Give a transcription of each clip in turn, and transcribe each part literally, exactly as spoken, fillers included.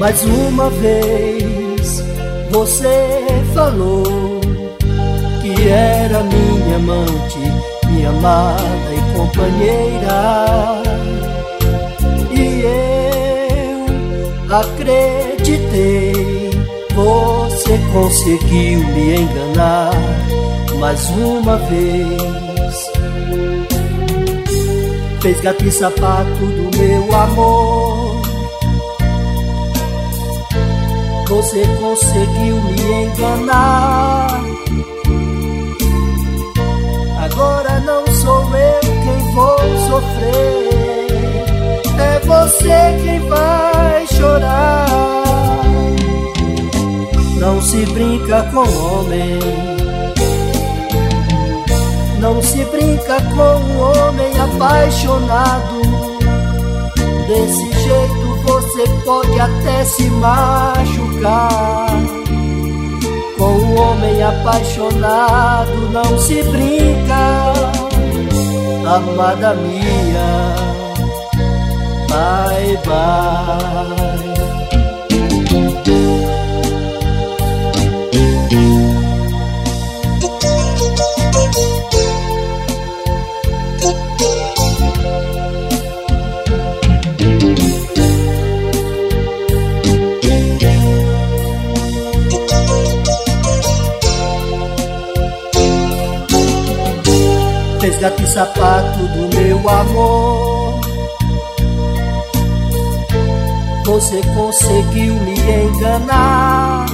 Mais uma vez você falou que era minha amante, minha amada e companheira, e eu acreditei. Você conseguiu me enganar mais uma vez. Fez gato e sapato do meu amor. Você conseguiu me enganar. Agora não sou eu quem vou sofrer, é você quem vai chorar. Não se brinca com homem, não se brinca com um homem apaixonado. Desse jeito você pode até se machucar. Com um homem apaixonado não se brinca, amada minha. Bye, bye. Fez gato e sapato do meu amor. Você conseguiu me enganar.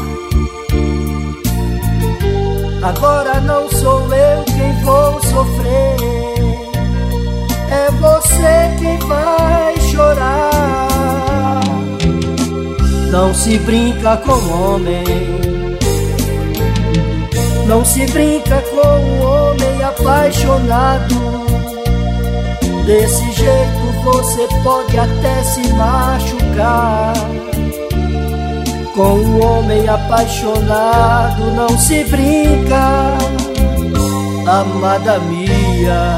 Agora não sou eu quem vou sofrer, é você quem vai chorar. Não se brinca com homem, não se brinca com um homem apaixonado. Desse jeito você pode até se machucar. Com um homem apaixonado não se brinca, amada minha.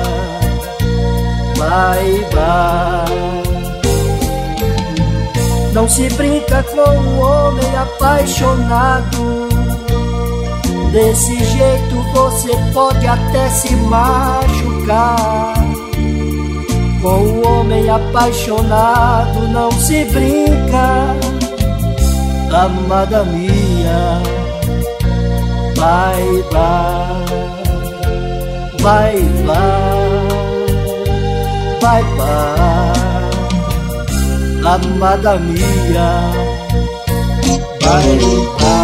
Bye, bye. Não se brinca com um homem apaixonado. Desse jeito você pode até se machucar. Com um homem apaixonado não se brinca, amada minha. Bye, bye. Bye, bye. Bye, bye. Amada minha. Bye, bye.